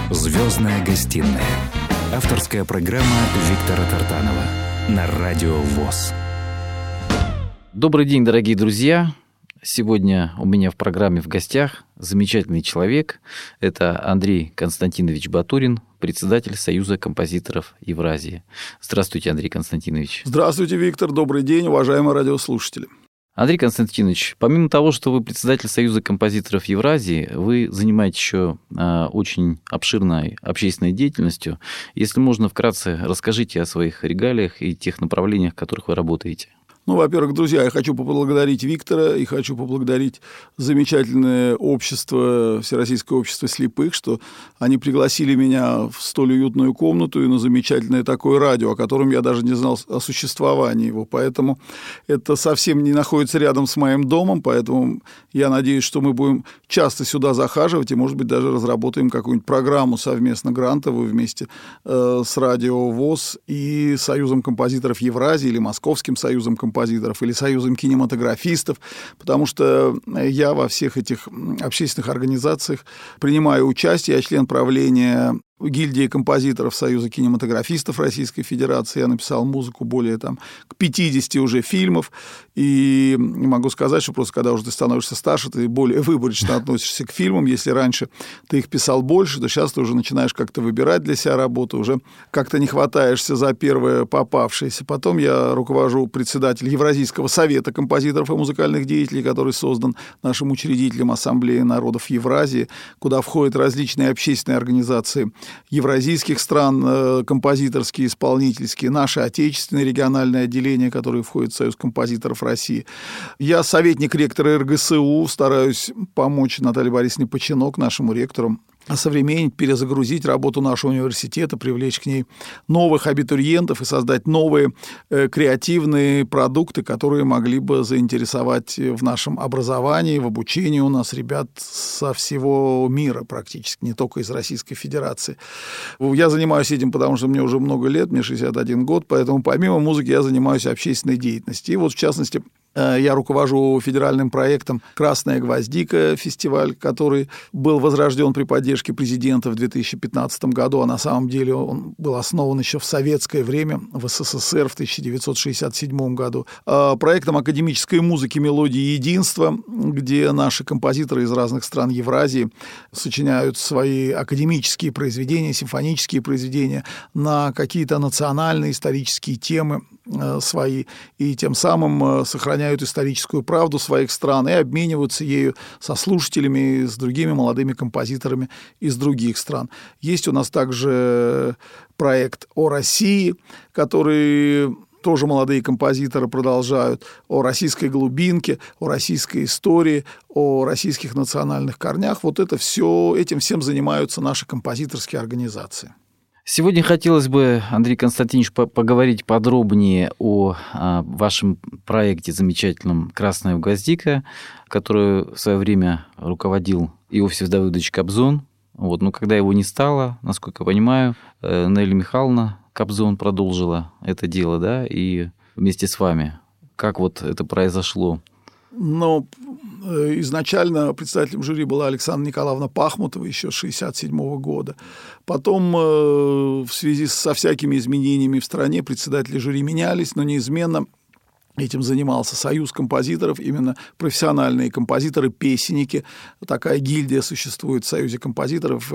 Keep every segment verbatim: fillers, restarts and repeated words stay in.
«Звездная гостиная». Авторская программа Виктора Тартанова на Радио ВОС. Добрый день, дорогие друзья. Сегодня у меня в программе в гостях замечательный человек. Это Андрей Константинович Батурин, председатель Союза композиторов Евразии. Здравствуйте, Андрей Константинович. Здравствуйте, Виктор. Добрый день, уважаемые радиослушатели. Андрей Константинович, помимо того, что вы председатель Союза композиторов Евразии, вы занимаетесь еще а, очень обширной общественной деятельностью. Если можно, вкратце расскажите о своих регалиях и тех направлениях, в которых вы работаете. Ну, во-первых, друзья, я хочу поблагодарить Виктора и хочу поблагодарить замечательное общество, Всероссийское общество слепых, что они пригласили меня в столь уютную комнату и на замечательное такое радио, о котором я даже не знал о существовании его. Поэтому это совсем не находится рядом с моим домом, поэтому я надеюсь, что мы будем часто сюда захаживать и, может быть, даже разработаем какую-нибудь программу совместно грантовую вместе э, с Радио ВОС и Союзом композиторов Евразии или Московским союзом композиторов композиторов или Союзом кинематографистов, потому что я во всех этих общественных организациях принимаю участие, я член правления гильдии композиторов Союза кинематографистов Российской Федерации. Я написал музыку более там, к пятидесяти уже фильмов. И могу сказать, что просто когда уже ты становишься старше, ты более выборочно относишься к фильмам. Если раньше ты их писал больше, то сейчас ты уже начинаешь как-то выбирать для себя работу, уже как-то не хватаешься за первое попавшееся. Потом я руковожу председатель Евразийского совета композиторов и музыкальных деятелей, который создан нашим учредителем Ассамблеи народов Евразии, куда входят различные общественные организации евразийских стран, композиторские, исполнительские, наши отечественные региональные отделения, которые входят в Союз композиторов России. Я советник ректора эр гэ эс у, стараюсь помочь Наталье Борисовне Починок, нашему ректору, осовременить, перезагрузить работу нашего университета, привлечь к ней новых абитуриентов и создать новые э, креативные продукты, которые могли бы заинтересовать в нашем образовании, в обучении у нас ребят со всего мира практически, не только из Российской Федерации. Я занимаюсь этим, потому что мне уже много лет, мне шестьдесят один год, поэтому помимо музыки я занимаюсь общественной деятельностью. И вот, в частности, я руковожу федеральным проектом «Красная гвоздика» фестиваль, который был возрожден при поддержке президента в две тысячи пятнадцатом году, а на самом деле он был основан еще в советское время, в эс эс эс эр в тысяча девятьсот шестьдесят седьмом году. Проектом академической музыки «Мелодии единства», где наши композиторы из разных стран Евразии сочиняют свои академические произведения, симфонические произведения на какие-то национальные исторические темы свои, и тем самым сохраняют историческую правду своих стран и обмениваются ею со слушателями, с другими молодыми композиторами из других стран. Есть у нас также проект «О России», который тоже молодые композиторы продолжают, о российской глубинке, о российской истории, о российских национальных корнях. Вот это все, этим всем занимаются наши композиторские организации. Сегодня хотелось бы, Андрей Константинович, поговорить подробнее о вашем проекте замечательном «Красная гвоздика», которую в свое время руководил Иосиф Давыдович Кобзон. Вот, но когда его не стало, насколько я понимаю, Нелли Михайловна Кобзон продолжила это дело, да, и вместе с вами. Как вот это произошло? Ну, изначально председателем жюри была Александра Николаевна Пахмутова еще с шестьдесят седьмого года. Потом в связи со всякими изменениями в стране председатели жюри менялись, но неизменно этим занимался Союз композиторов, именно профессиональные композиторы-песенники. Такая гильдия существует в Союзе композиторов.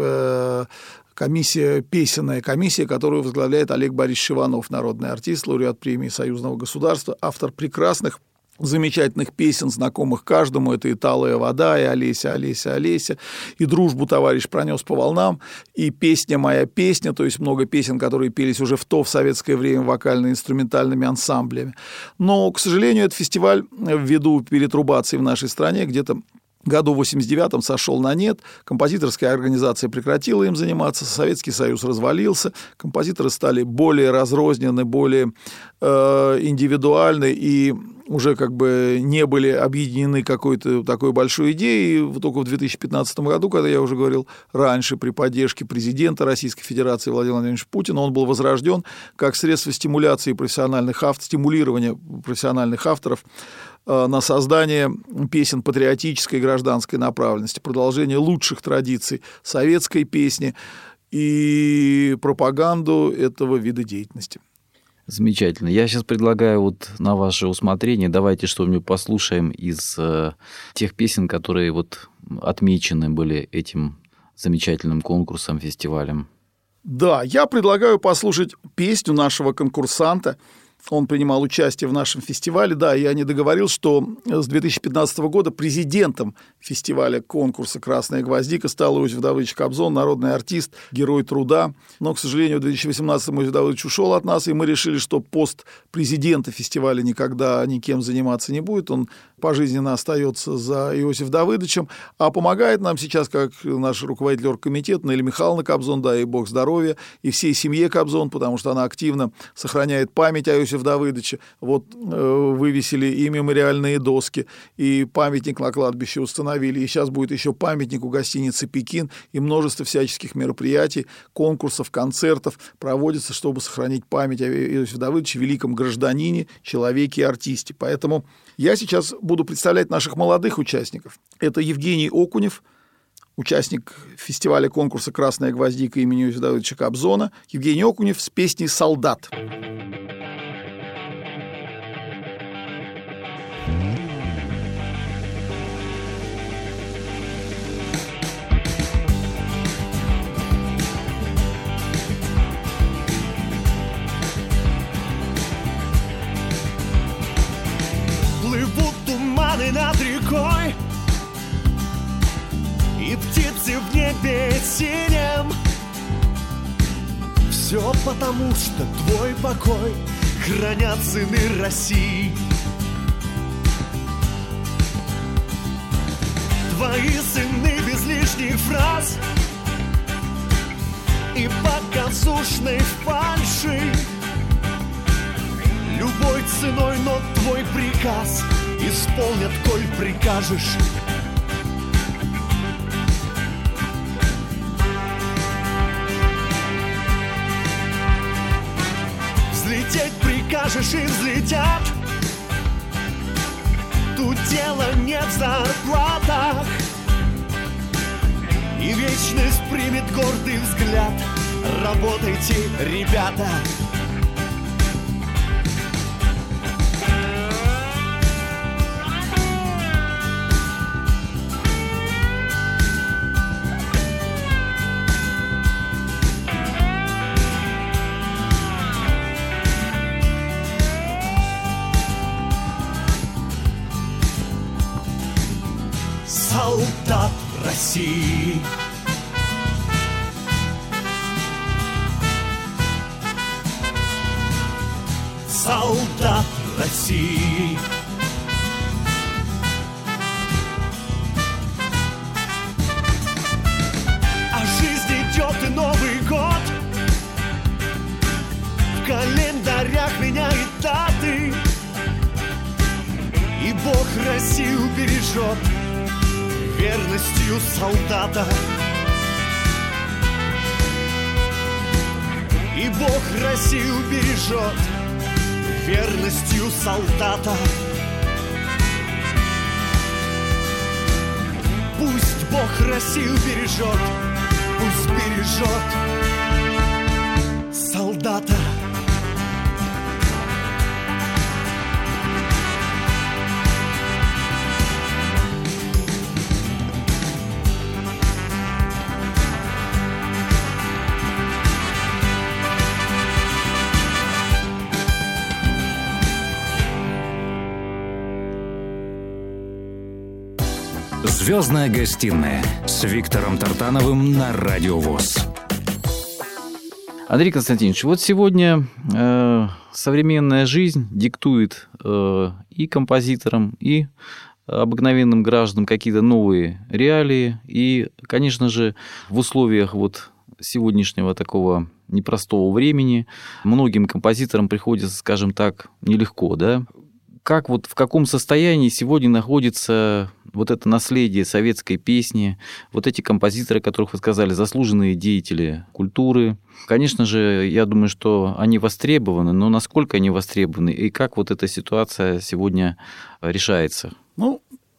Комиссия, песенная комиссия, которую возглавляет Олег Борисович Иванов, народный артист, лауреат премии Союзного государства, автор прекрасных замечательных песен, знакомых каждому. Это и «Талая вода», и «Олеся, Олеся, Олеся», и «Дружбу товарищ пронес по волнам», и «Песня моя песня», то есть много песен, которые пелись уже в то, в советское время, вокально-инструментальными ансамблями. Но, к сожалению, этот фестиваль ввиду перетрубации в нашей стране где-то году в восемьдесят девятом сошел на нет, композиторская организация прекратила им заниматься, Советский Союз развалился, композиторы стали более разрознены, более э, индивидуальны и уже как бы не были объединены какой-то такой большой идеей. И только в две тысячи пятнадцатом году, когда я уже говорил раньше, при поддержке президента Российской Федерации Владимира Владимировича Путина, он был возрожден как средство стимуляции профессиональных авторов, стимулирования профессиональных авторов на создание песен патриотической и гражданской направленности, продолжение лучших традиций советской песни. и пропаганду этого вида деятельности. Замечательно. Я сейчас предлагаю вот на ваше усмотрение, давайте что-нибудь послушаем из э, тех песен, которые вот отмечены были этим замечательным конкурсом, фестивалем. Да, я предлагаю послушать песню нашего конкурсанта. Он принимал участие в нашем фестивале. Да, я не договорил, что с две тысячи пятнадцатого года президентом фестиваля конкурса «Красная гвоздика» стал Иосиф Давыдович Кобзон, народный артист, герой труда. Но, к сожалению, в две тысячи восемнадцатом Иосиф Давыдович ушел от нас, и мы решили, что пост президента фестиваля никогда никем заниматься не будет. Он пожизненно остается за Иосифом Давыдовичем, а помогает нам сейчас, как наш руководитель оргкомитета Нелли Михайловна Кобзон, да, и бог здоровья, и всей семье Кобзон, потому что она активно сохраняет память о Иосифе Давыдовича. Вот э, вывесили и мемориальные доски, и памятник на кладбище установили, и сейчас будет еще памятник у гостиницы «Пекин», и множество всяческих мероприятий, конкурсов, концертов проводится, чтобы сохранить память о Иосифе Давыдовиче, великом гражданине, человеке и артисте. Поэтому я сейчас буду представлять наших молодых участников. Это Евгений Окунев, участник фестиваля конкурса «Красная гвоздика» имени Иосифа Давыдовича Кобзона. Евгений Окунев с песней «Солдат». Плывут туманы над рекой, и птицы в небе синем. Все потому, что твой покой хранят сыны России. Твои сыны без лишних фраз и показушной фальши. Любой ценой, но твой приказ исполнят, коль прикажешь. Взлететь прикажешь и взлетят. Тут дело не в зарплатах, и вечность примет гордый взгляд. Работайте, ребята. Солдат России. Солдат России. А жизнь идет, и Новый год в календарях меняет даты, и Бог Россию бережет верностью солдата. И Бог Россию бережет верностью солдата. Пусть Бог Россию бережет, пусть бережет солдата. «Звездная гостиная» с Виктором Тартановым на Радио ВОС. Андрей Константинович, вот сегодня э, современная жизнь диктует э, и композиторам, и обыкновенным гражданам какие-то новые реалии. И, конечно же, в условиях вот сегодняшнего такого непростого времени многим композиторам приходится, скажем так, нелегко, да? Как вот в каком состоянии сегодня находится вот это наследие советской песни, вот эти композиторы, которых вы сказали, заслуженные деятели культуры? Конечно же, я думаю, что они востребованы, но насколько они востребованы и как вот эта ситуация сегодня решается? Ну,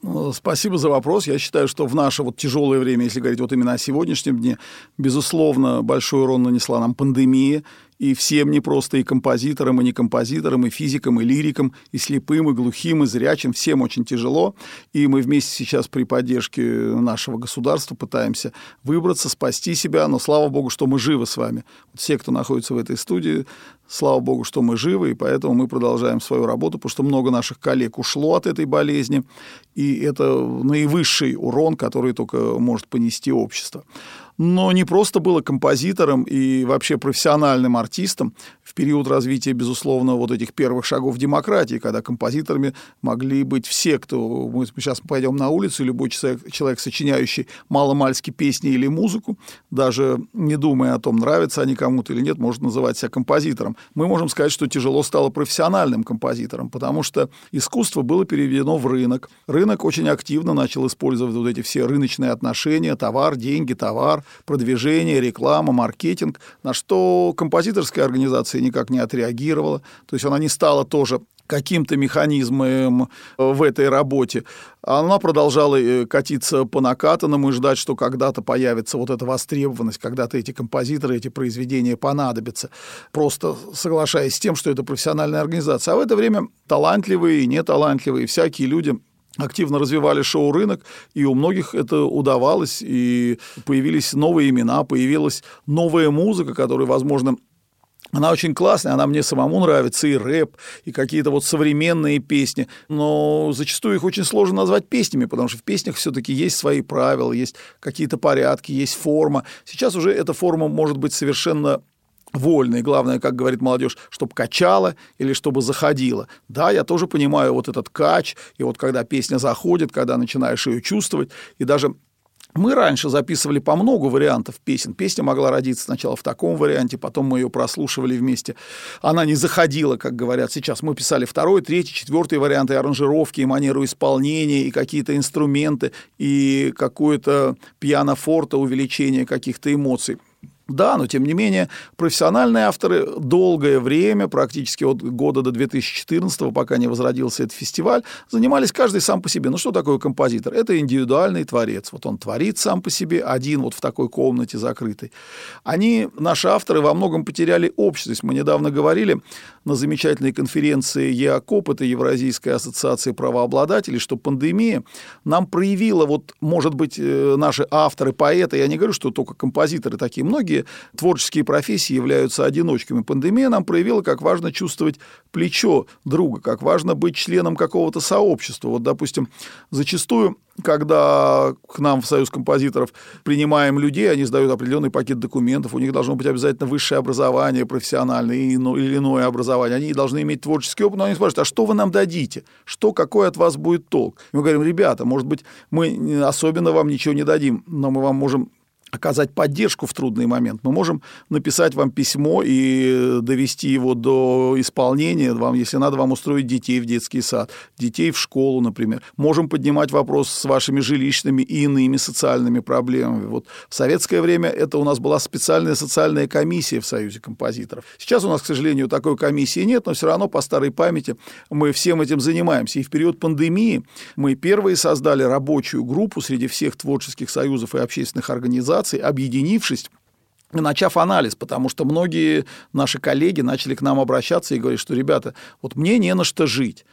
Спасибо за вопрос. Я считаю, что в наше вот тяжелое время, если говорить вот именно о сегодняшнем дне, безусловно, большой урон нанесла нам пандемия. И всем непросто, и композиторам, и не композиторам, и физикам, и лирикам, и слепым, и глухим, и зрячим. Всем очень тяжело. И мы вместе сейчас при поддержке нашего государства пытаемся выбраться, спасти себя. Но слава богу, что мы живы с вами. Вот все, кто находится в этой студии, слава богу, что мы живы, и поэтому мы продолжаем свою работу, потому что много наших коллег ушло от этой болезни. И это наивысший урон, который только может понести общество. Но не просто было композитором и вообще профессиональным артистом в период развития, безусловно, вот этих первых шагов демократии, когда композиторами могли быть все, кто... Мы сейчас пойдем на улицу, и любой человек, человек, сочиняющий маломальски песни или музыку, даже не думая о том, нравятся они кому-то или нет, может называть себя композитором. Мы можем сказать, что тяжело стало профессиональным композитором, потому что искусство было переведено в рынок. Рынок очень активно начал использовать вот эти все рыночные отношения, товар, деньги, товар, продвижение, реклама, маркетинг, на что композиторская организация никак не отреагировала. То есть она не стала тоже каким-то механизмом в этой работе. Она продолжала катиться по накатанному и ждать, что когда-то появится вот эта востребованность, когда-то эти композиторы, эти произведения понадобятся, просто соглашаясь с тем, что это профессиональная организация. А в это время талантливые и неталантливые, всякие люди активно развивали шоу-рынок, и у многих это удавалось, и появились новые имена, появилась новая музыка, которая, возможно, она очень классная, она мне самому нравится, и рэп, и какие-то вот современные песни, но зачастую их очень сложно назвать песнями, потому что в песнях все-таки есть свои правила, есть какие-то порядки, есть форма. Сейчас уже эта форма может быть совершенно вольно, и главное, как говорит молодежь, чтобы качало или чтобы заходило. Да, я тоже понимаю вот этот кач, и вот когда песня заходит, когда начинаешь ее чувствовать, и даже мы раньше записывали по много вариантов песен. Песня могла родиться сначала в таком варианте, потом мы ее прослушивали вместе. Она не заходила, как говорят сейчас. Мы писали второй, третий, четвертый варианты, аранжировки, и манеру исполнения, и какие-то инструменты, и какое-то пиано-форте, увеличение каких-то эмоций. Да, но тем не менее профессиональные авторы долгое время, практически от года до две тысячи четырнадцатого, пока не возродился этот фестиваль, занимались каждый сам по себе. Ну что такое композитор? Это индивидуальный творец. Вот он творит сам по себе, один вот в такой комнате закрытой. Они, наши авторы, во многом потеряли общность. Мы недавно говорили на замечательной конференции ЕАКОП, это Евразийская ассоциация правообладателей, что пандемия нам проявила, вот, может быть, наши авторы, поэты, я не говорю, что только композиторы такие, многие творческие профессии являются одиночками. Пандемия нам проявила, как важно чувствовать плечо друга, как важно быть членом какого-то сообщества. Вот, допустим, зачастую, когда к нам в Союз композиторов принимаем людей, они сдают определенный пакет документов, у них должно быть обязательно высшее образование профессиональное или иное образование, они должны иметь творческий опыт, но они спрашивают, а что вы нам дадите? Что, какой от вас будет толк? И мы говорим, ребята, может быть, мы особенно вам ничего не дадим, но мы вам можем оказать поддержку в трудный момент. Мы можем написать вам письмо и довести его до исполнения. Вам, если надо, вам устроить детей в детский сад, детей в школу, например. Можем поднимать вопрос с вашими жилищными и иными социальными проблемами. Вот в советское время это у нас была специальная социальная комиссия в Союзе композиторов. Сейчас у нас, к сожалению, такой комиссии нет, но все равно по старой памяти мы всем этим занимаемся. И в период пандемии мы первые создали рабочую группу среди всех творческих союзов и общественных организаций, объединившись, начав анализ, потому что многие наши коллеги начали к нам обращаться и говорить, что, ребята, вот мне не на что жить.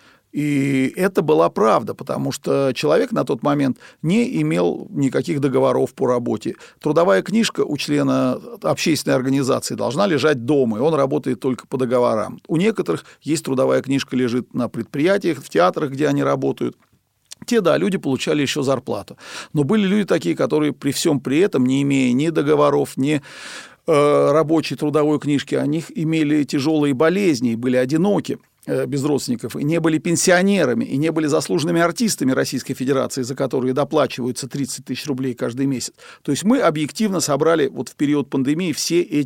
И это была правда, потому что человек на тот момент не имел никаких договоров по работе. Трудовая книжка у члена общественной организации должна лежать дома, и он работает только по договорам. У некоторых есть трудовая книжка, лежит на предприятиях, в театрах, где они работают. Те, да, люди получали еще зарплату. Но были люди такие, которые при всем при этом, не имея ни договоров, ни э, рабочей трудовой книжки, о них имели тяжелые болезни и были одиноки э, без родственников, и не были пенсионерами, и не были заслуженными артистами Российской Федерации, за которые доплачиваются тридцать тысяч рублей каждый месяц. То есть мы объективно собрали вот в период пандемии все эти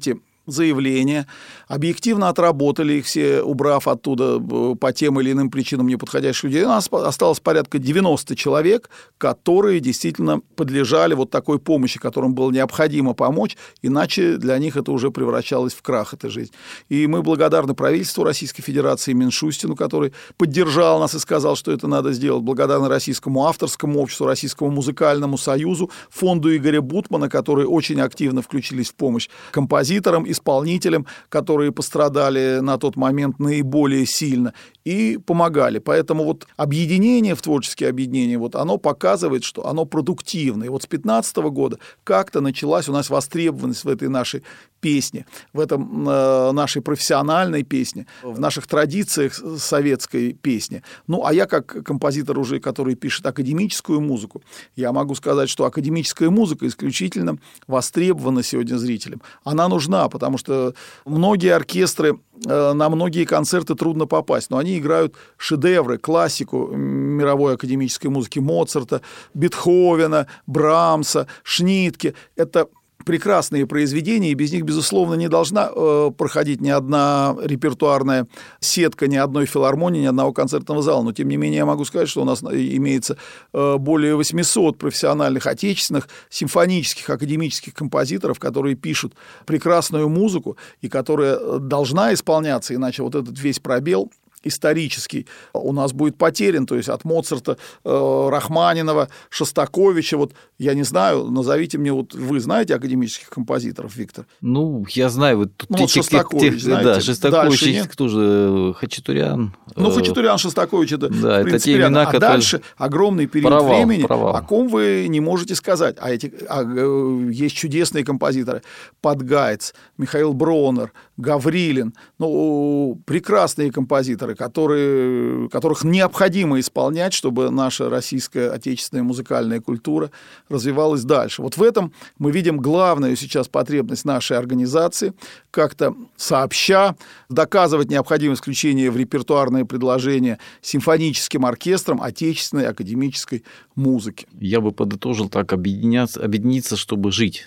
заявления, объективно отработали их все, убрав оттуда по тем или иным причинам неподходящих людей. У нас осталось порядка девяносто человек, которые действительно подлежали вот такой помощи, которым было необходимо помочь, иначе для них это уже превращалось в крах, эта жизнь. И мы благодарны правительству Российской Федерации, Миншустину, который поддержал нас и сказал, что это надо сделать, благодарны Российскому авторскому обществу, Российскому музыкальному союзу, фонду Игоря Бутмана, которые очень активно включились в помощь композиторам, исполнителям, которые пострадали на тот момент наиболее сильно, и помогали. Поэтому вот объединение в творческие объединения, вот оно показывает, что оно продуктивно. И вот с две тысячи пятнадцатого года как-то началась у нас востребованность в этой нашей песне, в этом э, нашей профессиональной песне, в наших традициях советской песни. Ну, а я как композитор уже, который пишет академическую музыку, я могу сказать, что академическая музыка исключительно востребована сегодня зрителям. Она нужна, потому что многие оркестры, э, на многие концерты трудно попасть, но они играют шедевры, классику мировой академической музыки Моцарта, Бетховена, Брамса, Шнитке. Это прекрасные произведения, и без них, безусловно, не должна э, проходить ни одна репертуарная сетка, ни одной филармонии, ни одного концертного зала. Но, тем не менее, я могу сказать, что у нас имеется э, более восемьсот профессиональных, отечественных, симфонических, академических композиторов, которые пишут прекрасную музыку и которая должна исполняться, иначе вот этот весь пробел исторический у нас будет потерян, то есть от Моцарта, э, Рахманинова, Шостаковича, вот я не знаю, назовите мне, вот вы знаете академических композиторов, Виктор? Ну, я знаю, вот ну, вот Шостакович, знаете. Да, Шостакович, кто же, Хачатурян. Ну, Хачатурян, Шостакович, это, да, в принципе, это те имена, а которые... дальше огромный период провал, времени, провал. о ком вы не можете сказать. А эти, а, есть чудесные композиторы. Подгайц, Михаил Бронер, Гаврилин, ну, прекрасные композиторы, которые, которых необходимо исполнять, чтобы наша российская отечественная музыкальная культура развивалась дальше. Вот в этом мы видим главную сейчас потребность нашей организации, как-то сообща доказывать необходимость включения в репертуарное предложение симфоническим оркестрам отечественной академической музыки. Я бы подытожил так: объединяться, объединиться, чтобы жить.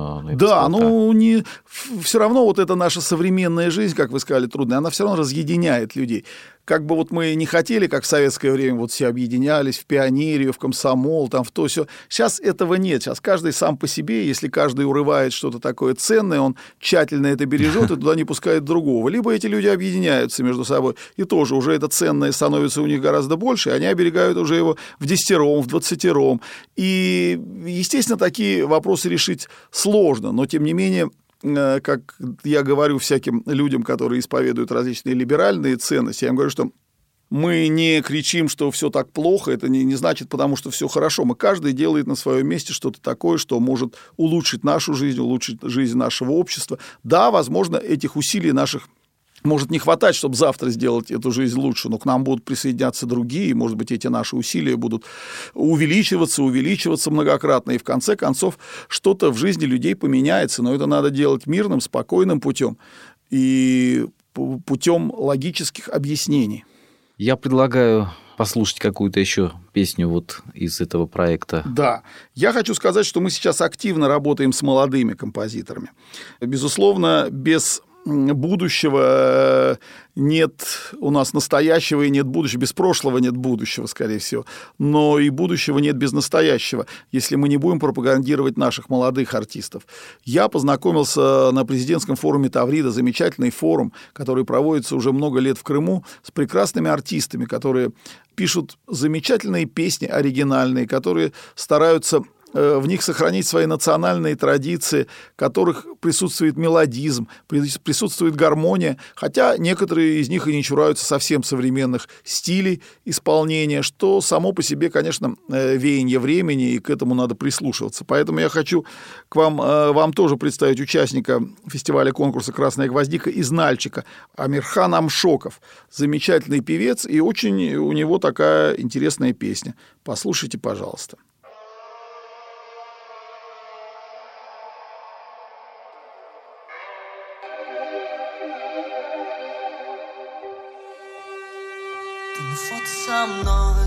Да, ну не, все равно вот эта наша современная жизнь, как вы сказали, трудная, она все равно разъединяет людей. Как бы вот мы не хотели, как в советское время, вот все объединялись в пионерию, в комсомол, там в то все. Сейчас этого нет. Сейчас каждый сам по себе, если каждый урывает что-то такое ценное, он тщательно это бережет и туда не пускает другого. Либо эти люди объединяются между собой, и тоже уже это ценное становится у них гораздо больше, и они оберегают уже его в десятером, в двадцатером. И, естественно, такие вопросы решить сложно, но, тем не менее, как я говорю всяким людям, которые исповедуют различные либеральные ценности, я им говорю, что мы не кричим, что все так плохо, это не, не значит, потому что все хорошо. Мы каждый делает на своем месте что-то такое, что может улучшить нашу жизнь, улучшить жизнь нашего общества. Да, возможно, этих усилий наших может не хватать, чтобы завтра сделать эту жизнь лучше, но к нам будут присоединяться другие, и, может быть, эти наши усилия будут увеличиваться, увеличиваться многократно, и в конце концов что-то в жизни людей поменяется, но это надо делать мирным, спокойным путем и путем логических объяснений. Я предлагаю послушать какую-то еще песню вот из этого проекта. Да. Я хочу сказать, что мы сейчас активно работаем с молодыми композиторами. Безусловно, без будущего нет у нас настоящего и нет будущего. Без прошлого нет будущего, скорее всего. Но и будущего нет без настоящего, если мы не будем пропагандировать наших молодых артистов. Я познакомился на президентском форуме Таврида, замечательный форум, который проводится уже много лет в Крыму, с прекрасными артистами, которые пишут замечательные песни оригинальные, которые стараются в них сохранить свои национальные традиции, в которых присутствует мелодизм, присутствует гармония, хотя некоторые из них и не чураются совсем современных стилей исполнения, что само по себе, конечно, веяние времени, и к этому надо прислушиваться. Поэтому я хочу к вам, вам тоже представить участника фестиваля конкурса «Красная гвоздика» из Нальчика, Амирхан Амшоков. Замечательный певец, и очень у него такая интересная песня. Послушайте, пожалуйста. Вот со мной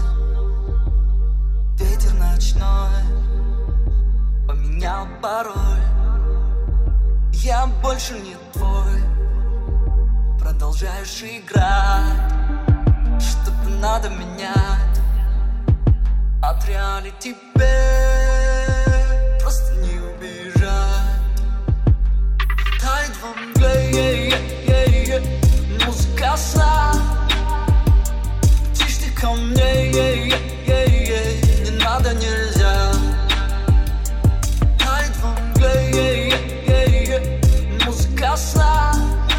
ветер ночной поменял пароль. Я Я больше не твой. Продолжаешь играть. Что-то надо менять. От реалити тебе просто не убежать. Тает во мгле, yeah, yeah, yeah. Музыка сна. Тишь ты ко мне, yeah, yeah, yeah, yeah. Не надо, нельзя. Тает во мгле, yeah, yeah, yeah. Музыка сна.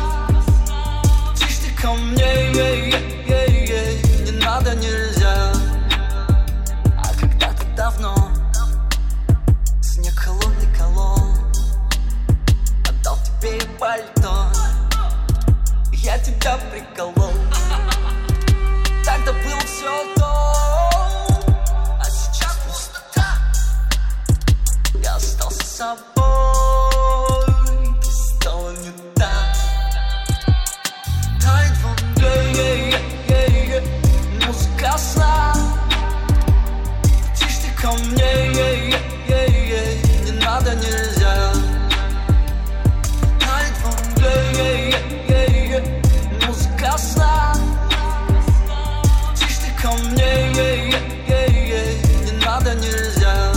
Тишь ты ко мне, yeah, yeah, yeah, yeah. Не надо, нельзя. А когда-то давно снег холодный колол, отдал тебе пальто, я тебя приколол. Тогда было все то, а сейчас пустота. Я остался собой, ты стала не так. Тает во мгле, yeah, yeah, yeah. Музыка сна. Тишь ты ко мне, yeah, yeah, yeah, yeah. Не надо, нельзя. Тает во мгле, yeah, yeah, yeah. Музыка сна. Тишь ты ко мне, yeah, yeah, yeah. Не надо, нельзя.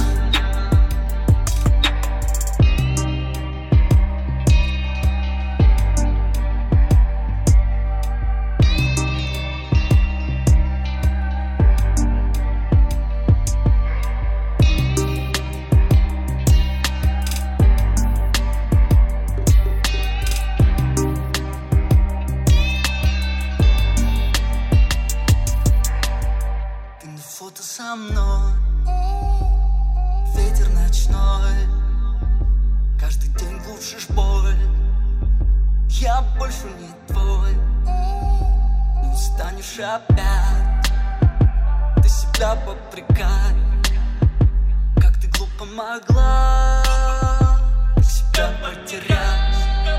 Ты на фото со мной, ветер ночной, каждый день глушишь боль. Я больше не твой, не устанешь опять. Ты себя попрекай, как ты глупо могла себя потерять.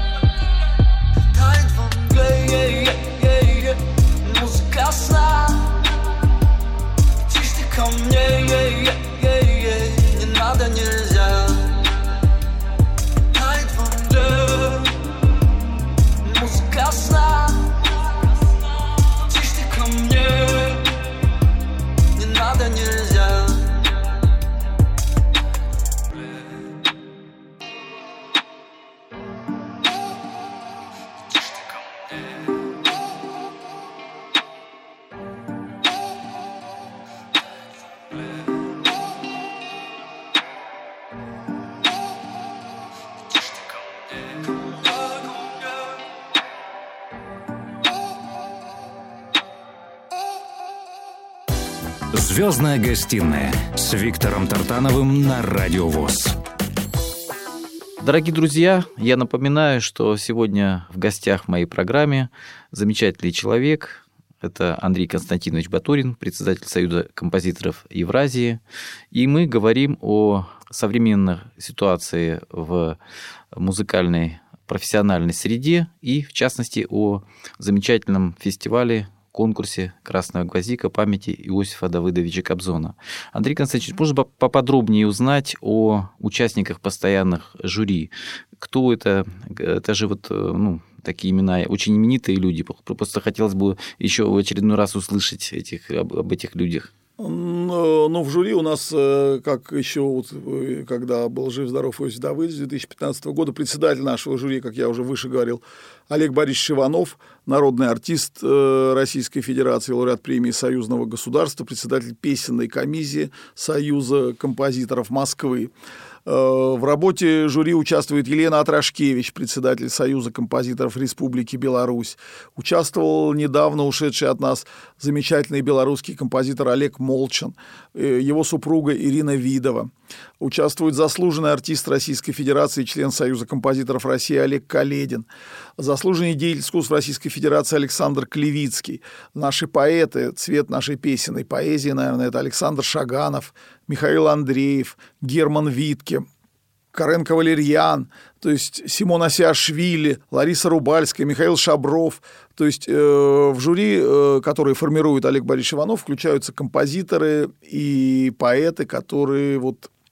Тает во мгле, yeah, yeah, yeah. Музыка сна. Тишь ты ко мне, yeah, yeah, yeah, yeah. Не надо, нельзя. Тает во мгле. Музыка сна. Тишь ты ко мне. Не надо, нельзя. «Звездная гостиная» с Виктором Тартановым на Радио ВОС. Дорогие друзья, я напоминаю, что сегодня в гостях в моей программе замечательный человек. Это Андрей Константинович Батурин, председатель Союза композиторов Евразии. И мы говорим о современной ситуации в музыкальной профессиональной среде и, в частности, о замечательном фестивале, конкурсе «Красная гвоздика» памяти Иосифа Давыдовича Кобзона. Андрей Константинович, можно поподробнее узнать о участниках постоянных жюри? Кто это? Это же вот, ну, такие имена, очень именитые люди. Просто хотелось бы еще в очередной раз услышать этих, об, об этих людях. Ну, в жюри у нас, как еще, вот, когда был жив-здоров Иосиф Давыдович, с две тысячи пятнадцатого года, председатель нашего жюри, как я уже выше говорил, Олег Борисович Иванов, народный артист Российской Федерации, лауреат премии Союзного государства, председатель песенной комиссии Союза композиторов Москвы. В работе жюри участвует Елена Атрошкевич, председатель Союза композиторов Республики Беларусь. Участвовал недавно ушедший от нас замечательный белорусский композитор Олег Молчан, его супруга Ирина Видова. Участвует заслуженный артист Российской Федерации, член Союза композиторов России Олег Каледин. Заслуженный деятель искусств Российской Федерации Александр Клевицкий. Наши поэты, цвет нашей песенной поэзии, наверное, это Александр Шаганов, Михаил Андреев, Герман Витке, Карен Валерьян, то есть Симон Асиашвили, Лариса Рубальская, Михаил Шабров. То есть э, в жюри, э, которые формирует Олег Борисович Иванов, включаются композиторы и поэты, которые вот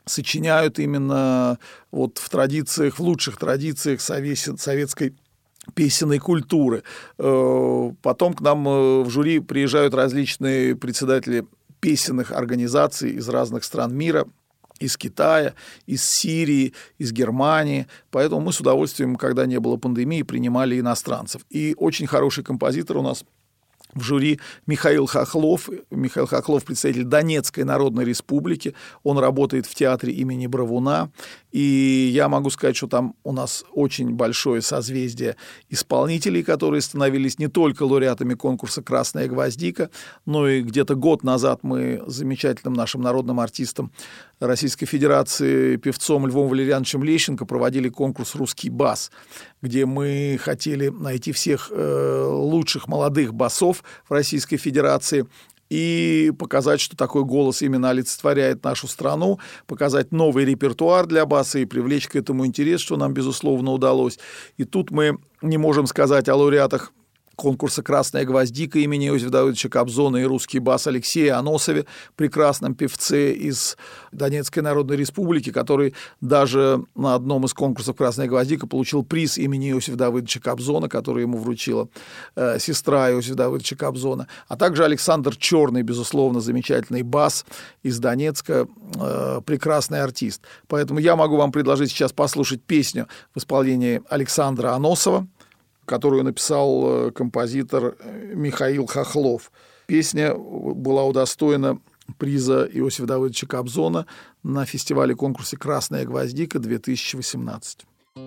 сочиняют именно вот в традициях, в лучших традициях советской песенной культуры. Потом к нам в жюри приезжают различные председатели песенных организаций из разных стран мира, из Китая, из Сирии, из Германии. Поэтому мы с удовольствием, когда не было пандемии, принимали иностранцев. И очень хороший композитор у нас в жюри Михаил Хохлов. Михаил Хохлов – представитель Донецкой Народной Республики. Он работает в театре имени Бравуна. И я могу сказать, что там у нас очень большое созвездие исполнителей, которые становились не только лауреатами конкурса «Красная гвоздика», но и где-то год назад мы с замечательным нашим народным артистом Российской Федерации, певцом Львом Валерьяновичем Лещенко проводили конкурс «Русский бас», где мы хотели найти всех э, лучших молодых басов в Российской Федерации и показать, что такой голос именно олицетворяет нашу страну, показать новый репертуар для баса и привлечь к этому интерес, что нам, безусловно, удалось. И тут мы не можем сказать о лауреатах конкурса «Красная гвоздика» имени Иосифа Давыдовича Кобзона и русский бас Алексея Аносове, прекрасном певце из Донецкой Народной Республики, который даже на одном из конкурсов «Красная гвоздика» получил приз имени Иосифа Давыдовича Кобзона, который ему вручила э, сестра Иосифа Давыдовича Кобзона, а также Александр Черный, безусловно, замечательный бас из Донецка, э, прекрасный артист. Поэтому я могу вам предложить сейчас послушать песню в исполнении Александра Аносова, которую написал композитор Михаил Хохлов. Песня была удостоена приза Иосифа Давыдовича Кобзона на фестивале-конкурсе «Красная гвоздика-две тысячи восемнадцать».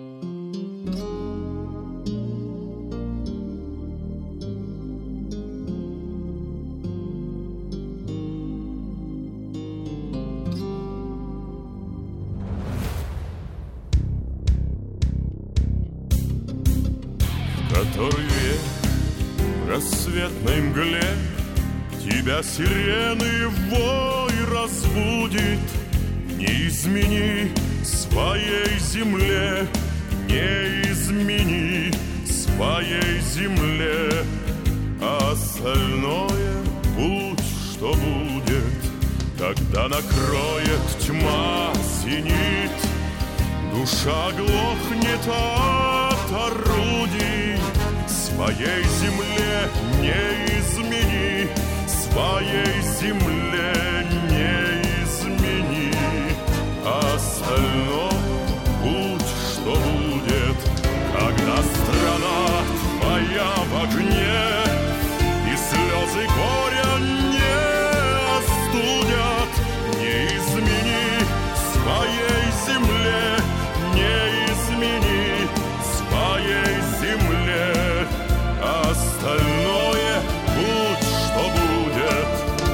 Который век в рассветной мгле тебя сирены вой разбудит. Не измени своей земле, не измени своей земле, а остальное будь что будет. Когда накроет тьма зенит, душа глохнет от орудий. Своей земле не измени, своей земле не измени, а остальное будь что будет. Когда страна твоя в огне и слезы горя не остудят, не измени своей земле, не измени своей земле, а остальное будь что будет.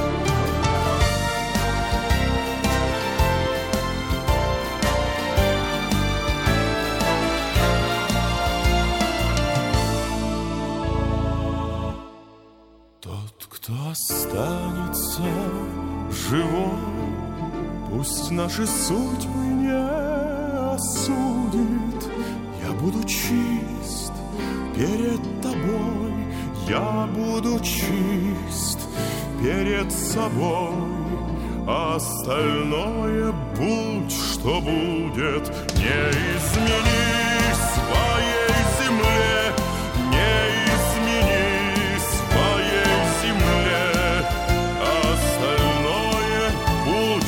Тот, кто останется живой, пусть наши судьбы не осудит. Я буду чист перед тобой, я буду чист перед собой, а остальное будь что будет. Не измени своей земле, не измени своей земле, а остальное будь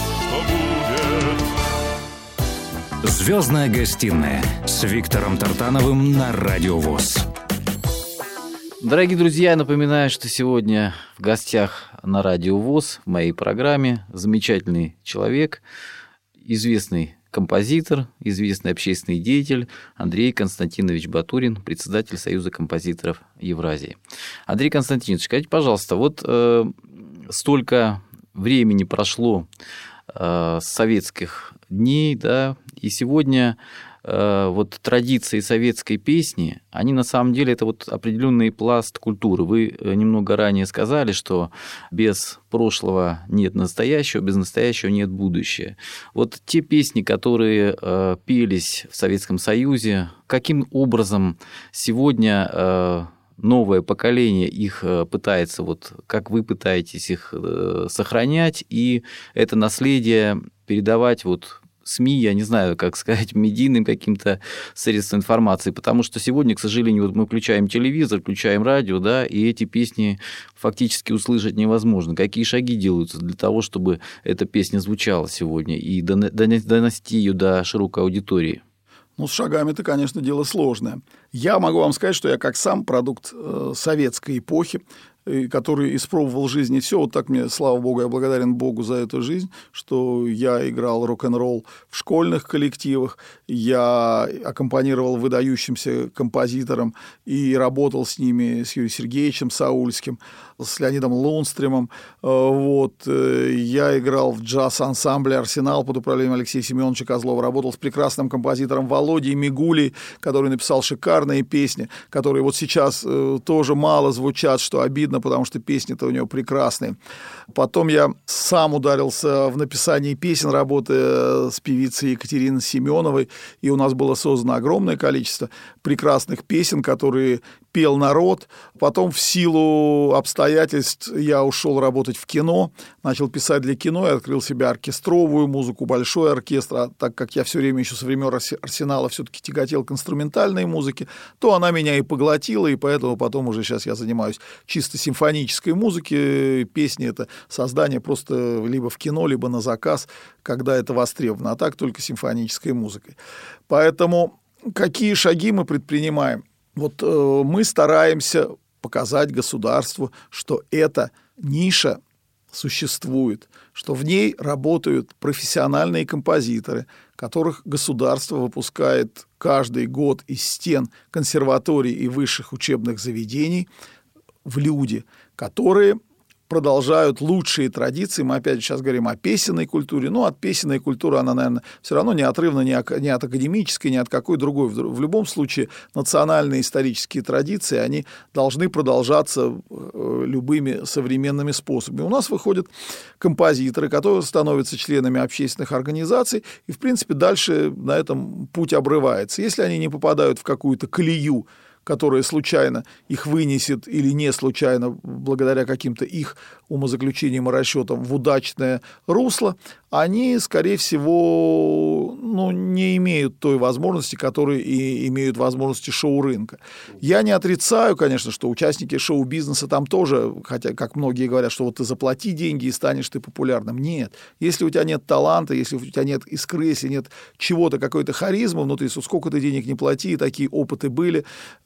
что будет. «Звездная гостиная» с Виктором Тартановым на Радио ВОС. Дорогие друзья, я напоминаю, что сегодня в гостях на Радио ВОС в моей программе замечательный человек, известный композитор, известный общественный деятель Андрей Константинович Батурин, председатель Союза композиторов Евразии. Андрей Константинович, скажите, пожалуйста, вот э, столько времени прошло э, с советских дней, да, и сегодня э, вот традиции советской песни, они на самом деле это вот определенный пласт культуры. Вы немного ранее сказали, что без прошлого нет настоящего, без настоящего нет будущего. Вот те песни, которые э, пелись в Советском Союзе, каким образом сегодня э, новое поколение их пытается, вот как вы пытаетесь их сохранять и это наследие передавать вот СМИ, я не знаю, как сказать, медийным каким-то средством информации, потому что сегодня, к сожалению, вот мы включаем телевизор, включаем радио, да, и эти песни фактически услышать невозможно. Какие шаги делаются для того, чтобы эта песня звучала сегодня и донести ее до широкой аудитории? Ну, с шагами-то, конечно, дело сложное. Я могу вам сказать, что я как сам продукт э, советской эпохи, э, который испробовал в жизни все. Вот так мне, слава богу, я благодарен Богу за эту жизнь, что я играл рок-н-ролл в школьных коллективах, я аккомпанировал выдающимся композиторам и работал с ними, с Юрием Сергеевичем Саульским, с Леонидом Лунстремом. Вот. Я играл в джаз-ансамбле «Арсенал» под управлением Алексея Семеновича Козлова, работал с прекрасным композитором Володей Мигулей, который написал шикарные песни, которые вот сейчас тоже мало звучат, что обидно, потому что песни-то у него прекрасные. Потом я сам ударился в написании песен, работая с певицей Екатериной Семеновой, и у нас было создано огромное количество прекрасных песен, которые пел народ. Потом в силу обстоятельств я ушел работать в кино, начал писать для кино и открыл себе оркестровую музыку, большой оркестр. А так как я все время еще со времен «Арсенала» все-таки тяготел к инструментальной музыке, то она меня и поглотила, и поэтому потом уже сейчас я занимаюсь чисто симфонической музыкой. Песни — это создание просто либо в кино, либо на заказ, когда это востребовано, а так только симфонической музыкой. Поэтому какие шаги мы предпринимаем? Вот э, мы стараемся показать государству, что эта ниша существует, что в ней работают профессиональные композиторы, которых государство выпускает каждый год из стен консерваторий и высших учебных заведений в люди, которые продолжают лучшие традиции. Мы опять сейчас говорим о песенной культуре, но от песенной культуры она, наверное, все равно неотрывна ни от академической, ни от какой другой. В любом случае национальные исторические традиции, они должны продолжаться любыми современными способами. У нас выходят композиторы, которые становятся членами общественных организаций, и, в принципе, дальше на этом путь обрывается. Если они не попадают в какую-то колею, которая случайно их вынесет или не случайно, благодаря каким-то их умозаключениям и расчетам, в удачное русло, они, скорее всего, ну, не имеют той возможности, которые и имеют возможности шоу-рынка. Я не отрицаю, конечно, что участники шоу-бизнеса там тоже, хотя, как многие говорят, что вот ты заплати деньги и станешь ты популярным. Нет. Если у тебя нет таланта, если у тебя нет искры, если нет чего-то, какой-то харизмы внутри, сколько ты денег не плати, такие опыты были,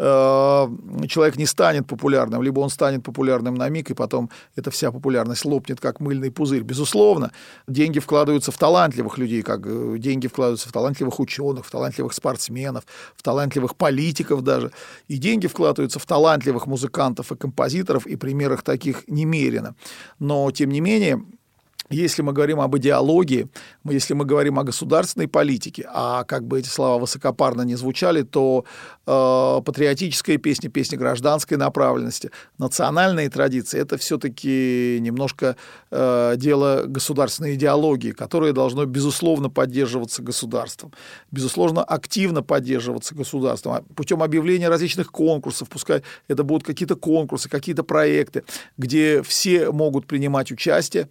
человек не станет популярным, либо он станет популярным на миг, и потом эта вся популярность лопнет, как мыльный пузырь. Безусловно, деньги вкладываются в талантливых людей, как деньги вкладываются в талантливых ученых, в талантливых спортсменов, в талантливых политиков даже. И деньги вкладываются в талантливых музыкантов и композиторов, и примерах таких немерено. Но, тем не менее, если мы говорим об идеологии, если мы говорим о государственной политике, а как бы эти слова высокопарно не звучали, то э, патриотическая песня, песня гражданской направленности, национальные традиции — это все-таки немножко э, дело государственной идеологии, которое должно, безусловно, поддерживаться государством, безусловно, активно поддерживаться государством путем объявления различных конкурсов, пускай это будут какие-то конкурсы, какие-то проекты, где все могут принимать участие,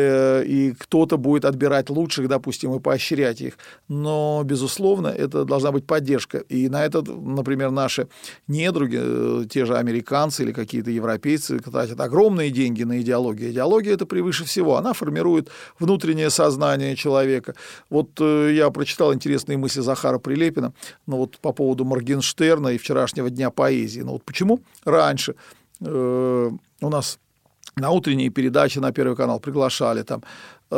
и кто-то будет отбирать лучших, допустим, и поощрять их. Но, безусловно, это должна быть поддержка. И на это, например, наши недруги, те же американцы или какие-то европейцы, тратят огромные деньги на идеологию. Идеология — это превыше всего. Она формирует внутреннее сознание человека. Вот я прочитал интересные мысли Захара Прилепина, ну, вот по поводу Моргенштерна и вчерашнего дня поэзии. Ну, вот почему раньше э, у нас на утренние передачи на Первый канал приглашали там, э,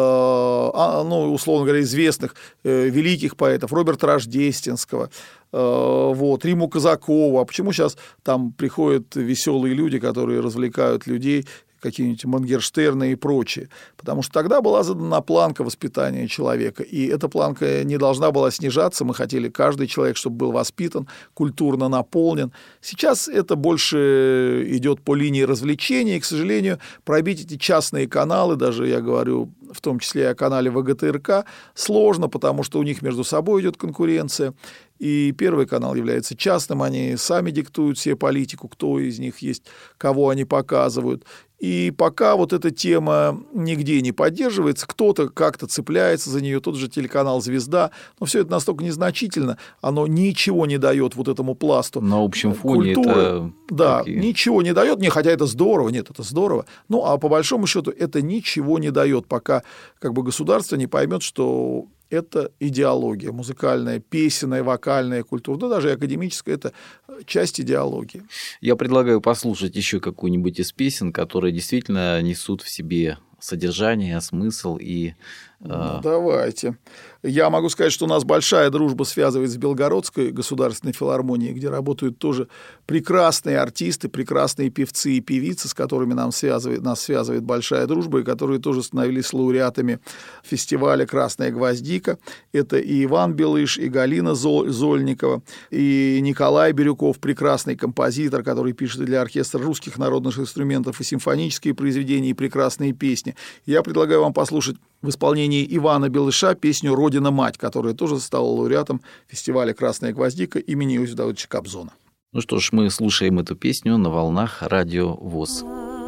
ну, условно говоря, известных э, великих поэтов, Роберта Рождественского, э, вот, Риму Казакову. А почему сейчас там приходят веселые люди, которые развлекают людей, какие-нибудь Моргенштерны и прочие? Потому что тогда была задана планка воспитания человека, и эта планка не должна была снижаться. Мы хотели, каждый человек, чтобы был воспитан, культурно наполнен. Сейчас это больше идет по линии развлечений, и, к сожалению, пробить эти частные каналы, даже я говорю в том числе о канале вэ гэ тэ эр ка, сложно, потому что у них между собой идет конкуренция. и Первый канал является частным, они сами диктуют себе политику, кто из них есть, кого они показывают. И пока вот эта тема нигде не поддерживается, кто-то как-то цепляется за нее, тот же телеканал «Звезда», но все это настолько незначительно, оно ничего не дает вот этому пласту. На общем фоне культуры. Это... Да, такие... ничего не дает, не, хотя это здорово, нет, это здорово, ну, а по большому счету это ничего не дает, пока как бы государство не поймет, что это идеология, музыкальная, песенная, вокальная культура, да даже академическая, это часть идеологии. Я предлагаю послушать еще какую-нибудь из песен, которые действительно несут в себе содержание, смысл и... Ну, давайте. Я могу сказать, что у нас большая дружба связывает с Белгородской государственной филармонией, где работают тоже прекрасные артисты, прекрасные певцы и певицы, с которыми нам связывает, нас связывает большая дружба, и которые тоже становились лауреатами фестиваля «Красная гвоздика». Это и Иван Белыш, и Галина Зольникова, и Николай Бирюков, прекрасный композитор, который пишет для оркестра русских народных инструментов и симфонические произведения, и прекрасные песни. Я предлагаю вам послушать в исполнении Ивана Белыша песню «Родина-мать», которая тоже стала лауреатом фестиваля «Красная гвоздика» имени Иосифа Давыдовича Кобзона. Ну что ж, мы слушаем эту песню на волнах радио ВОС.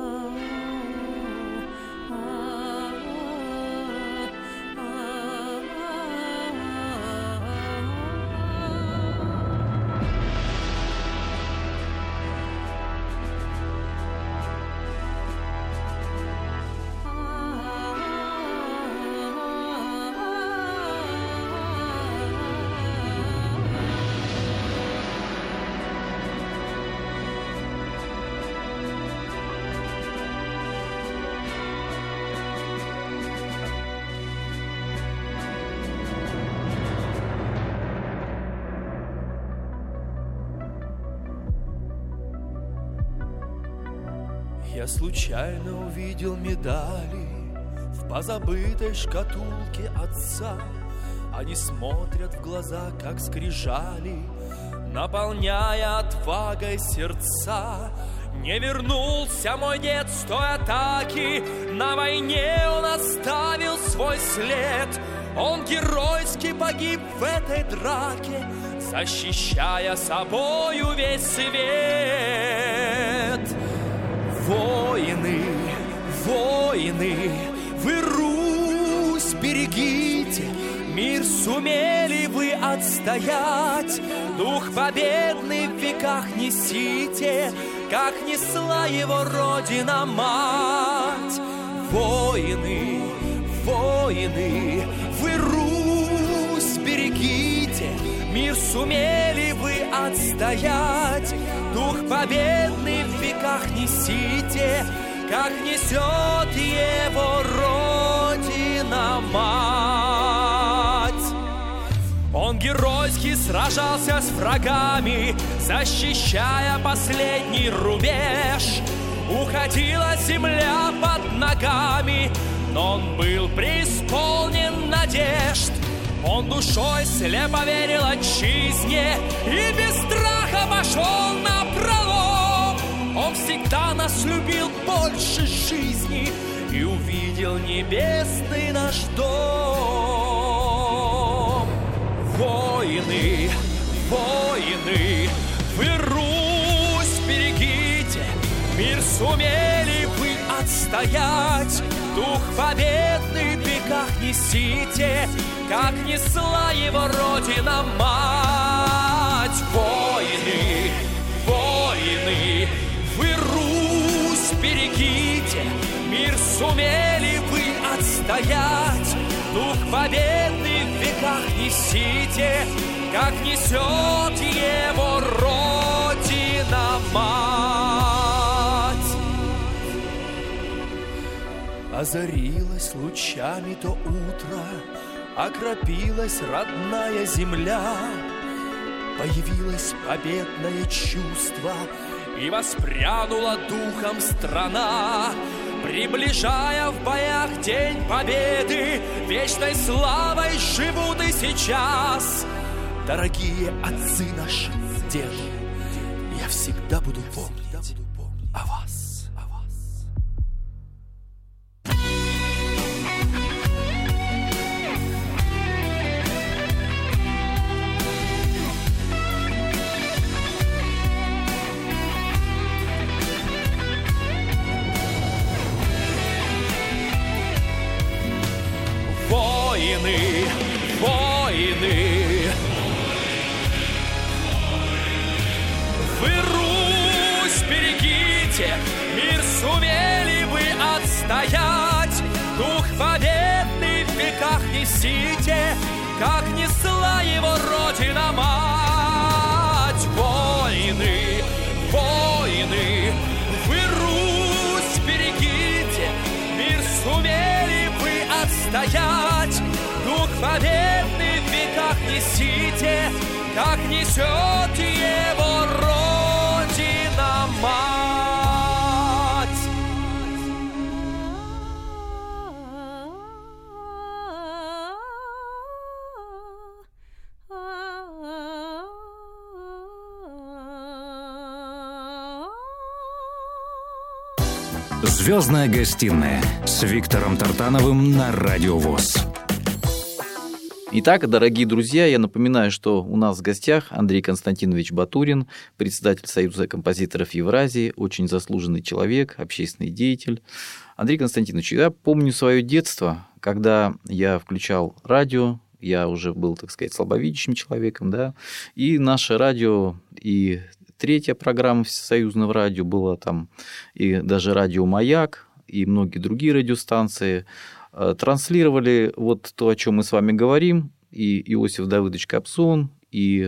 Я случайно увидел медали в позабытой шкатулке отца. Они смотрят в глаза, как скрижали, наполняя отвагой сердца. Не вернулся мой дед с той атаки, на войне он оставил свой след. Он геройски погиб в этой драке, защищая собою весь свет. Воины, воины, вы Русь берегите, мир сумели вы отстоять. Дух победный в веках несите, как несла его Родина-мать. Воины, воины, вы Русь берегите, мир сумели вы отстоять. Дух победный в веках несите, как несет его Родина-мать. Он геройски сражался с врагами, защищая последний рубеж. Уходила земля под ногами, но он был преисполнен надежд. Он душой слепо верил отчизне и без страха пошел напролом. Он всегда нас любил больше жизни и увидел небесный наш дом. Воины, воины, вы Русь берегите, мир сумели вы отстоять. Дух победный в веках несите, как несла его Родина-мать. Воины, воины, вы Русь берегите, мир сумели вы отстоять. Дух победный в веках несите, как несет его Родина-мать. Озарилось лучами то утро, окропилась родная земля. Появилось победное чувство, и воспрянула духом страна, приближая в боях день победы. Вечной славой живут и сейчас дорогие отцы наши, деды. Я всегда буду помнить о вас. Вы, Русь, берегите, мир сумели вы отстоять. Дух победный в веках несите, как несла его Родина-мать. Войны, войны, вы, Русь, берегите, мир сумели вы отстоять. Дух победный в веках несите, как несет его Родина-мать. «Звездная гостиная» с Виктором Тартановым на Радио ВОС. Итак, дорогие друзья, я напоминаю, что у нас в гостях Андрей Константинович Батурин, председатель Союза композиторов Евразии, очень заслуженный человек, общественный деятель. Андрей Константинович, я помню свое детство, когда я включал радио, я уже был, так сказать, слабовидящим человеком, да, и наше радио, и третья программа Всесоюзного радио была там, и даже радио «Маяк», и многие другие радиостанции транслировали вот то, о чем мы с вами говорим, и Иосиф Давыдович Кобзон, и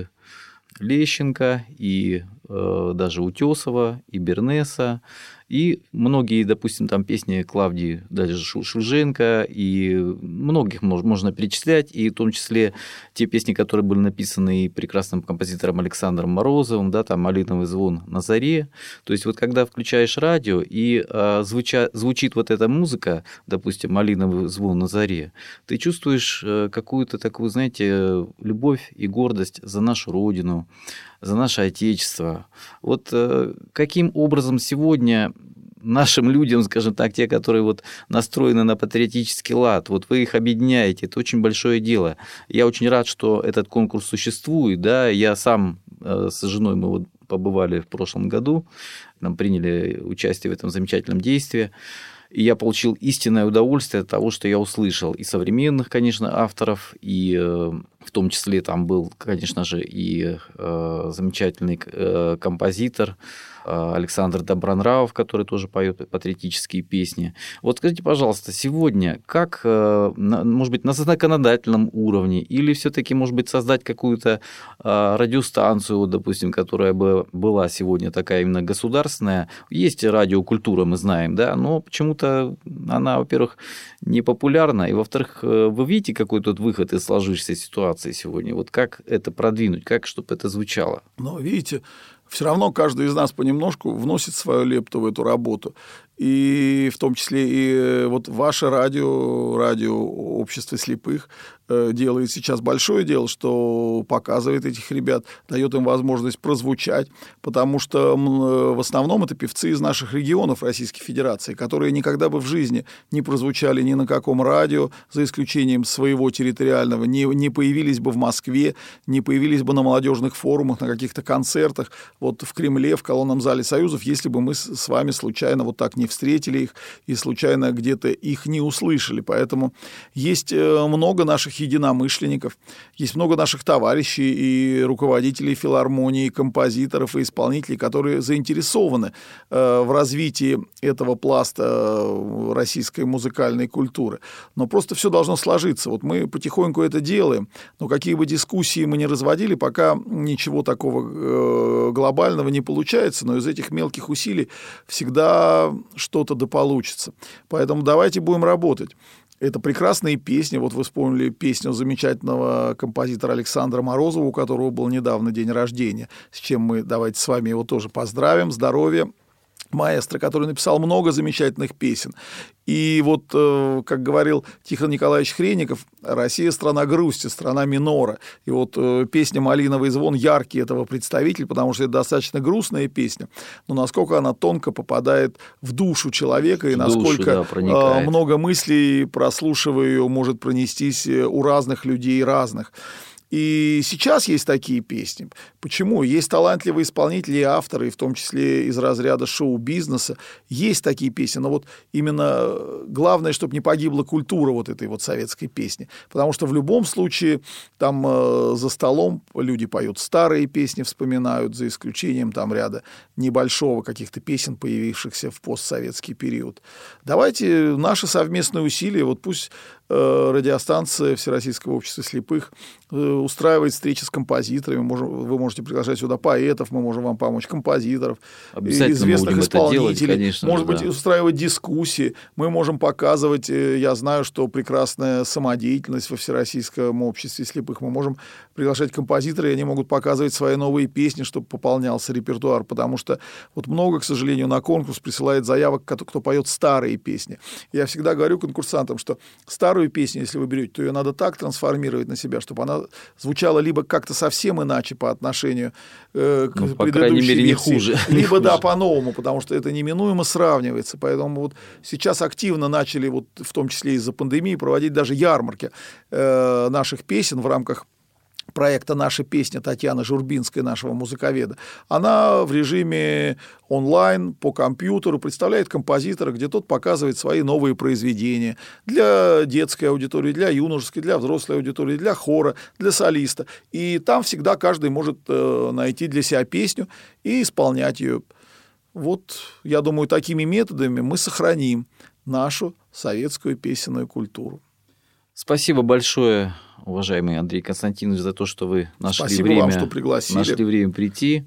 Лещенко, и э, даже Утесова, и Бернеса, и многие, допустим, там песни Клавдии, даже Шульженко, и многих можно перечислять, и в том числе те песни, которые были написаны и прекрасным композитором Александром Морозовым, да, там «Малиновый звон на заре». То есть вот когда включаешь радио и а, звуча, звучит вот эта музыка, допустим, «Малиновый звон на заре», ты чувствуешь какую-то такую, знаете, любовь и гордость за нашу Родину, за наше Отечество. Вот каким образом сегодня нашим людям, скажем так, те, которые вот настроены на патриотический лад, вот вы их объединяете, это очень большое дело. Я очень рад, что этот конкурс существует, да, я сам с женой, мы вот побывали в прошлом году, нам приняли участие в этом замечательном действии, и я получил истинное удовольствие от того, что я услышал и современных, конечно, авторов, и в том числе там был, конечно же, и замечательный композитор Александр Добронравов, который тоже поет патриотические песни. Вот скажите, пожалуйста, сегодня как, может быть, на законодательном уровне или все-таки, может быть, создать какую-то радиостанцию, допустим, которая бы была сегодня такая именно государственная? Есть радиокультура, мы знаем, да, но почему-то она, во-первых, не популярна, и, во-вторых, вы видите какой-то выход из сложившейся ситуации сегодня? Вот как это продвинуть, как, чтобы это звучало? Ну, видите, все равно каждый из нас понемножку вносит свою лепту в эту работу. И в том числе и вот ваше радио, радио Общества слепых делает сейчас большое дело, что показывает этих ребят, дает им возможность прозвучать, потому что в основном это певцы из наших регионов Российской Федерации, которые никогда бы в жизни не прозвучали ни на каком радио, за исключением своего территориального, не, не появились бы в Москве, не появились бы на молодежных форумах, на каких-то концертах, вот в Кремле, в колонном зале Союзов, если бы мы с вами случайно вот так не встретили их и случайно где-то их не услышали. Поэтому есть много наших единомышленников, есть много наших товарищей и руководителей филармонии, композиторов и исполнителей, которые заинтересованы в развитии этого пласта российской музыкальной культуры. Но просто все должно сложиться. Вот мы потихоньку это делаем, но какие бы дискуссии мы ни разводили, пока ничего такого глобального не получается, но из этих мелких усилий всегда что-то да получится. Поэтому давайте будем работать. Это прекрасные песни. Вот вы вспомнили песню замечательного композитора Александра Морозова, у которого был недавно день рождения, с чем мы давайте с вами его тоже поздравим. Здоровья. Маэстро, который написал много замечательных песен. И вот, как говорил Тихон Николаевич Хренников, Россия — страна грусти, страна минора. И вот песня «Малиновый звон» яркий этого представитель, потому что это достаточно грустная песня, но насколько она тонко попадает в душу человека, и в насколько душу, да, много мыслей, прослушивая ее, может пронестись у разных людей разных. И сейчас есть такие песни. Почему? Есть талантливые исполнители и авторы, в том числе из разряда шоу-бизнеса. Есть такие песни, но вот именно главное, чтобы не погибла культура вот этой вот советской песни. Потому что в любом случае там э, за столом люди поют старые песни, вспоминают, за исключением там ряда небольшого каких-то песен, появившихся в постсоветский период. Давайте наши совместные усилия, вот пусть э, радиостанция Всероссийского общества слепых э, устраивает встречи с композиторами. Можем, вы можете приглашать сюда поэтов, мы можем вам помочь, композиторов, известных исполнителей. Делать, конечно, может быть, да. устраивать дискуссии. Мы можем показывать, я знаю, что прекрасная самодеятельность во Всероссийском обществе слепых. Мы можем приглашать композиторов, и они могут показывать свои новые песни, чтобы пополнялся репертуар, потому что вот много, к сожалению, на конкурс присылает заявок, кто поет старые песни. Я всегда говорю конкурсантам, что старую песню, если вы берете, то ее надо так трансформировать на себя, чтобы она звучала либо как-то совсем иначе по отношению э, к ну, по крайней мере, не хуже. Либо, не да, хуже. по-новому, потому что это неминуемо сравнивается. Поэтому вот сейчас активно начали, вот, в том числе из-за пандемии, проводить даже ярмарки э, наших песен в рамках проекта «Наша песня» Татьяны Журбинской, нашего музыковеда. Она в режиме онлайн, по компьютеру, представляет композитора, где тот показывает свои новые произведения для детской аудитории, для юношеской, для взрослой аудитории, для хора, для солиста. И там всегда каждый может э, найти для себя песню и исполнять ее. Вот, я думаю, такими методами мы сохраним нашу советскую песенную культуру. Спасибо большое, уважаемый Андрей Константинович, за то, что вы нашли, Спасибо время, вам, что пригласили. нашли время прийти.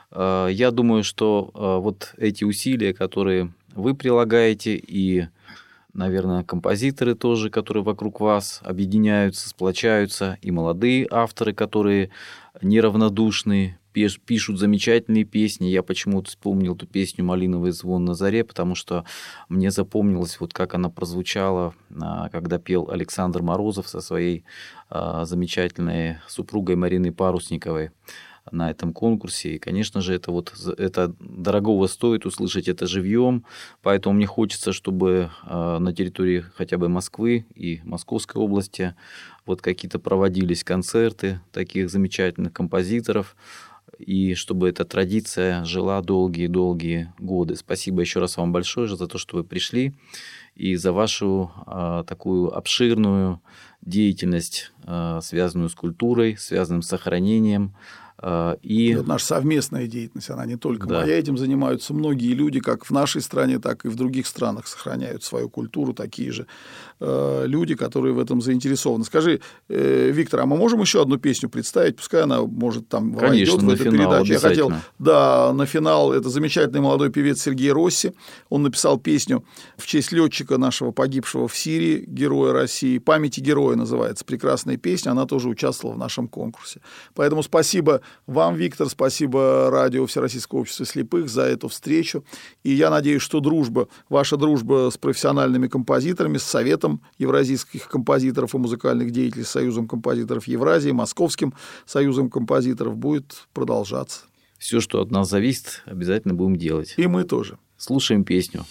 Я думаю, что вот эти усилия, которые вы прилагаете, и, наверное, композиторы тоже, которые вокруг вас объединяются, сплочаются, и молодые авторы, которые неравнодушны, пишут замечательные песни. Я почему-то вспомнил эту песню «Малиновый звон на заре», потому что мне запомнилось, вот как она прозвучала, когда пел Александр Морозов со своей замечательной супругой Мариной Парусниковой на этом конкурсе. И, конечно же, это, вот, это дорогого стоит услышать это живьем, поэтому мне хочется, чтобы на территории хотя бы Москвы и Московской области вот какие-то проводились концерты таких замечательных композиторов, и чтобы эта традиция жила долгие-долгие годы. Спасибо еще раз вам большое за то, что вы пришли, и за вашу а, такую обширную деятельность, а, связанную с культурой, связанную с сохранением. А, и... Это наша совместная деятельность, она не только да. моя. Этим занимаются многие люди, как в нашей стране, так и в других странах сохраняют свою культуру, такие же э, люди, которые в этом заинтересованы. Скажи, э, Виктор, а мы можем еще одну песню представить? Пускай она, может, там Конечно, войдет в эту финал, передачу. Я хотел, да, на финал, это замечательный молодой певец Сергей Росси. Он написал песню в честь летчика нашего погибшего в Сирии, героя России. «Памяти героя» называется. Прекрасная песня, она тоже участвовала в нашем конкурсе. Поэтому спасибо вам, Виктор, спасибо радио Всероссийского общества слепых за эту встречу. И я надеюсь, что дружба, ваша дружба с профессиональными композиторами, с Советом евразийских композиторов и музыкальных деятелей, с Союзом композиторов Евразии, Московским союзом композиторов будет продолжаться. Все, что от нас зависит, обязательно будем делать. И мы тоже. Слушаем песню.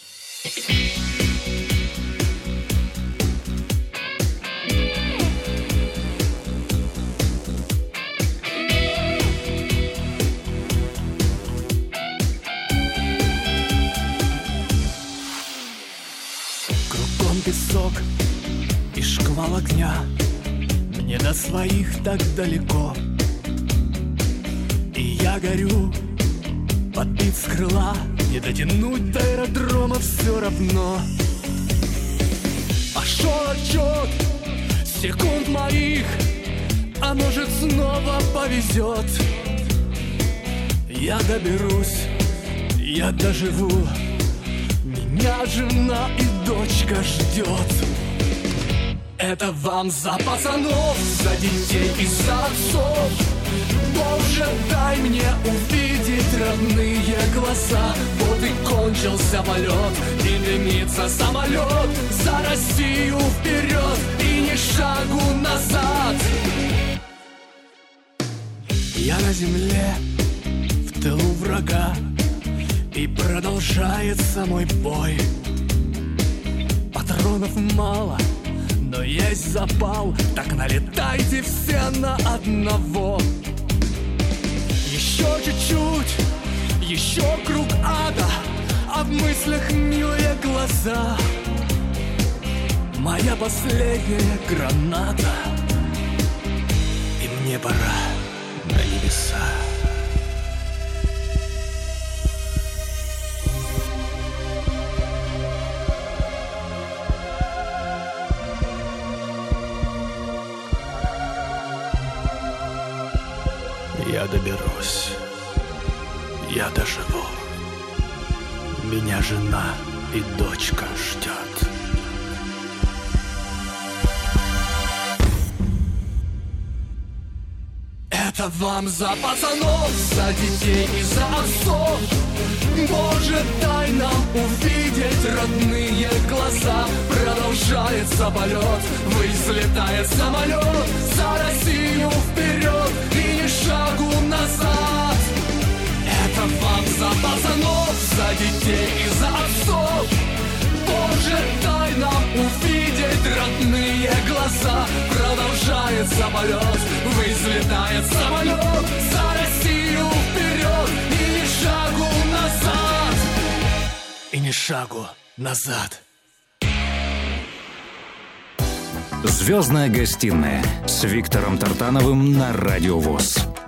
Песок и шквал огня, мне до своих так далеко, и я горю, подбит с крыла, не дотянуть до аэродрома все равно. Пошел отчет секунд моих, а может снова повезет. Я доберусь, я доживу, меня жена и дочка ждет. Это вам за пацанов, за детей и за отцов. Боже, дай мне увидеть родные глаза. Вот и кончился полет, и дымится самолет. За Россию вперед и ни шагу назад. Я на земле, в тылу врага, и продолжается мой бой. Патронов мало, но есть запал, так налетайте все на одного. Еще чуть-чуть, еще круг ада, а в мыслях милые глаза. Моя последняя граната, и мне пора на небеса. Я доберусь, я доживу. Меня жена и дочка ждет. Это вам за пацанов, за детей и за отцов. Боже, дай нам увидеть родные глаза. Продолжается полет, взлетает самолет. За Россию вперед и ни шагу назад. Это вам за пацанов, за детей и за отцов. Боже, дай нам увидеть родные глаза. Продолжается полет, взлетает самолет. За Россию вперед и ни шагу назад. И ни шагу назад. «Звездная гостиная» с Виктором Тартановым на Радио ВОС.